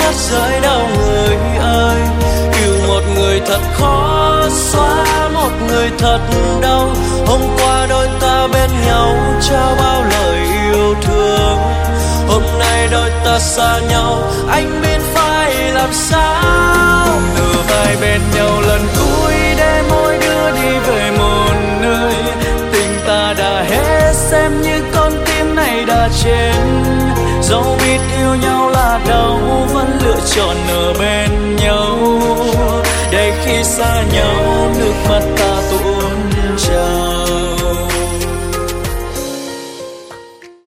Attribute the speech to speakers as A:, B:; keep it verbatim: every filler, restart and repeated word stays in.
A: cát rơi đâu người ơi. Yêu một người thật khó xóa, một người thật đau. Hôm qua đôi ta bên nhau trao bao lời yêu thương, hôm nay đôi ta xa nhau, anh biết phải làm sao. Từ vai bên nhau lần cuối để mỗi đứa đi về một nơi, tình ta đã hết xem như con tim này đã chết. Dẫu biết yêu nhau là đâu vẫn lựa chọn ở bên nhau, để khi xa nhau nước mắt ta